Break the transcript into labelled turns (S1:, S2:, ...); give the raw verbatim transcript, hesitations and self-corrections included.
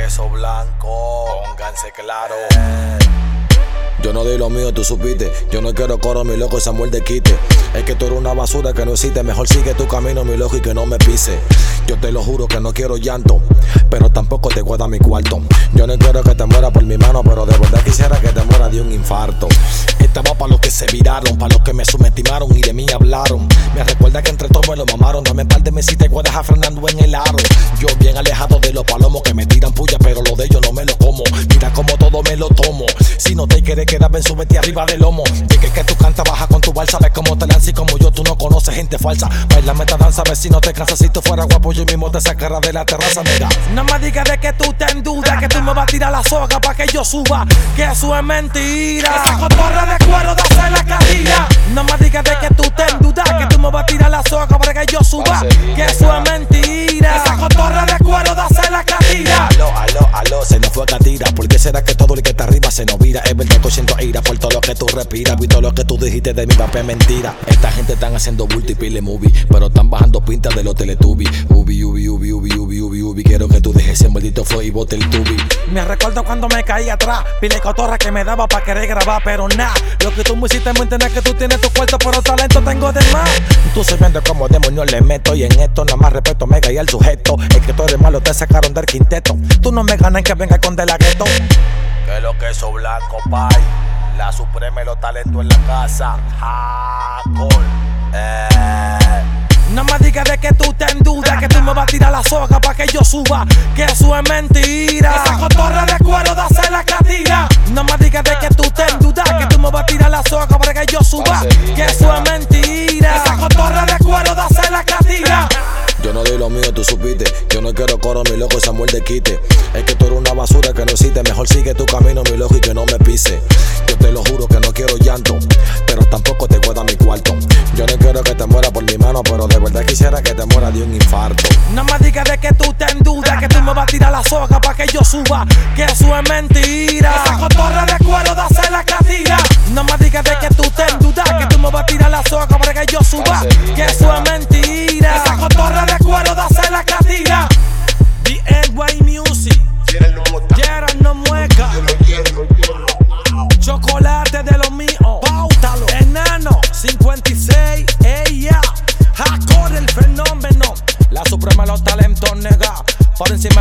S1: queso blanco, pónganse claro.
S2: Eh. Yo no doy lo mío, tú supiste. Yo no quiero coro, mi loco, esa muerte quite. Es que tú eres una basura que no existe. Mejor sigue tu camino, mi loco, y que no me pise. Yo te lo juro que no quiero llanto, pero tampoco te guarda mi cuarto. Yo no quiero que te muera por mi mano, pero de verdad quisiera que te muera de un infarto. Estaba para los que se viraron, para los que me subestimaron y de mí hablaron. Me recuerda que entre todos me lo mamaron. Dame un par de mesitas y voy a dejar frenando en el aro. Yo bien alejado de los palomos que me tiran puya, pero lo de ellos no me lo como. Mira como todo me lo tomo. Si no te quieres quedar, ven, súbete arriba del lomo. Dije que tú cantas, baja con tu balsa. Ves cómo te lanzas y como yo, tú no conoces gente falsa. Bailame esta danza, a ver si no te cansas. Si tú fueras guapo, yo mismo te sacara de la terraza, mira. No me digas de que tú te en duda, que tú me vas a tirar la soga pa' que yo suba, que eso es mentira. Esa cotorra de cuero de hacer la carrilla. No me digas de que tú te en duda, que tú me vas a tirar la soga para que yo suba, que eso es mentira. Esa cotorra de cuero de hacer la carrilla. Aló, aló, aló, se nos fue Catira. ¿Por qué será que todo el que está arriba se nos vira? Es verdad que siento ira por todo lo que tú respiras. Vi todo lo que tú dijiste de mi papel mentira. Esta gente están haciendo bulto y pile movie, pero están bajando pintas de los Teletubbies. Ubi, ubi, ubi, ubi, ubi, ubi, ubi. Quiero que tú dejes ese maldito flow y bote el tubi. Me recuerdo cuando me caí atrás, pile cotorra que me daba pa' querer grabar, pero nada. Lo que tú me hiciste me entender que tú tienes tu cuarto, pero talento tengo de más. Tú sabiendo como demonio le meto, y en esto nada más respeto me caí al sujeto. Es que tú eres malo, te sacaron del quinteto. Tú no me ganas que venga con de la gueto.
S1: Que lo queso blanco, pay. La suprema y los talentos en la casa. Hardcore. Eh.
S2: No me digas de que tú te en duda, que tú me vas a tirar la soga pa' que yo suba, que eso es mentira. Esa cotorra de cuero de hacer la catira. No me digas de que tú te en duda, que tú me vas a tirar la soga para que yo suba, que eso es mentira. Esa cotorra de cuero de hacer la catira. Yo no doy lo mío, tú supiste. Yo no quiero coro, mi loco, esa muerte quite. Es que tú eres una basura que no existe. Mejor sigue tu camino, mi loco, y que no me pise. Yo te lo juro que no quiero llanto, pero tampoco te guarda mi cuarto. Yo no quiero que te muera por mi mano, pero de verdad quisiera que te muera de un infarto. No me digas de que tú te en duda, que tú me vas a tirar la soga pa' que yo suba, que eso es mentira. Esa cotorra de cuero de hacer la catira. No me digas de que tú te en duda, que tú me vas a tirar la soga para que yo suba, que eso es mentira. Esa cotorra de cuero de hacer la catira. D N Y Music, Gerard no mueca, chocolate de lo mío, pautalo. Enano cincuenta y seis, ella, Hardcore el fenómeno. La suprema de los talentos nega, por encima